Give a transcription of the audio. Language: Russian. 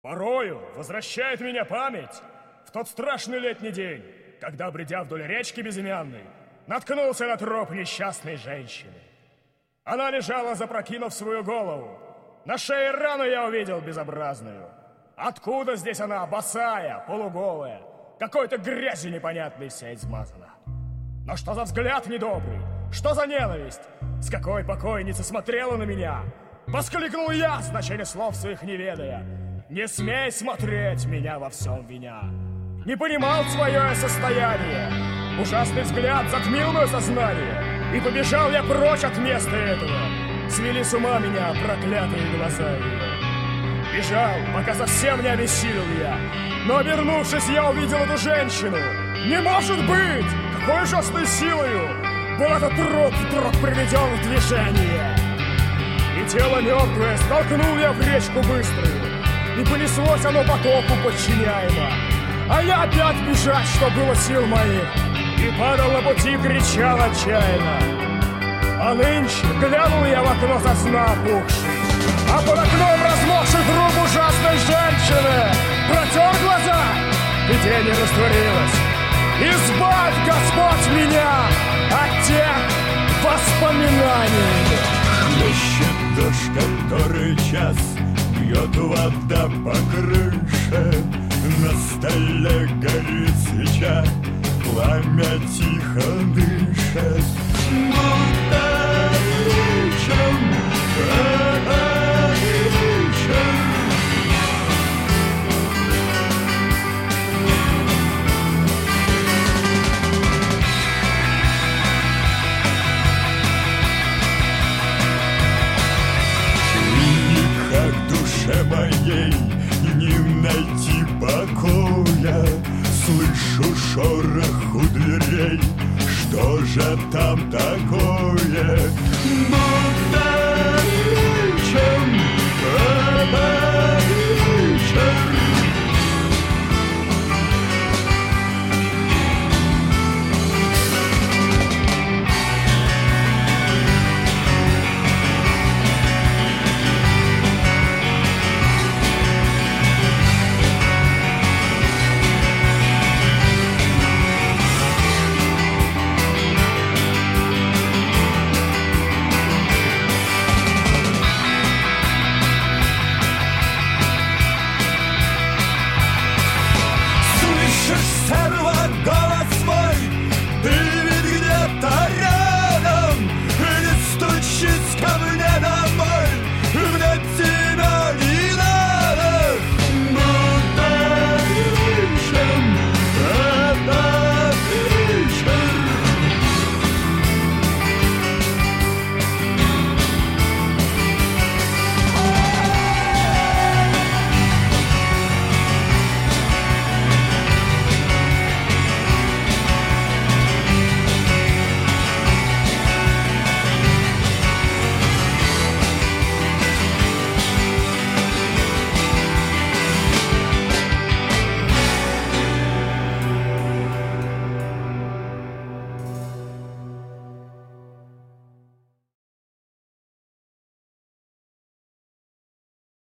Порою возвращает меня память в тот страшный летний день, когда, бредя вдоль речки безымянной, наткнулся на труп несчастной женщины. Она лежала, запрокинув свою голову. На шее рану я увидел безобразную. Откуда здесь она, босая, полуголая, какой-то грязью непонятной вся измазана? Но что за взгляд недобрый? Что за ненависть? С какой покойница смотрела на меня? Воскликнул я, значение слов своих не ведая. Не смей смотреть, меня во всем виня. Не понимал свое состояние. Ужасный взгляд затмил мое сознание. И побежал я прочь от места этого. Свели с ума меня проклятые глаза ее. Бежал, пока совсем не обессилел я. Но, обернувшись, я увидел эту женщину. Не может быть! Какой ужасной силою был этот труп вдруг приведен в движение. И тело мертвое столкнул я в речку быструю. И понеслось оно потоку подчиняемо. А я опять бежать, что было сил моих. И падал на пути, кричал отчаянно. А нынче глянул я в окно со сна опухший. А под окном размокший труп ужасной женщины. Протер глаза, и тень растворилась. Избавь, Господь, меня от тех воспоминаний. Хлещет дождь, который час, бьет вода по крыше. На столе горит свеча, пламя тихо дышит. Будто вечером, моей не найти покоя. Слышу шорох у дверей, что же там такое?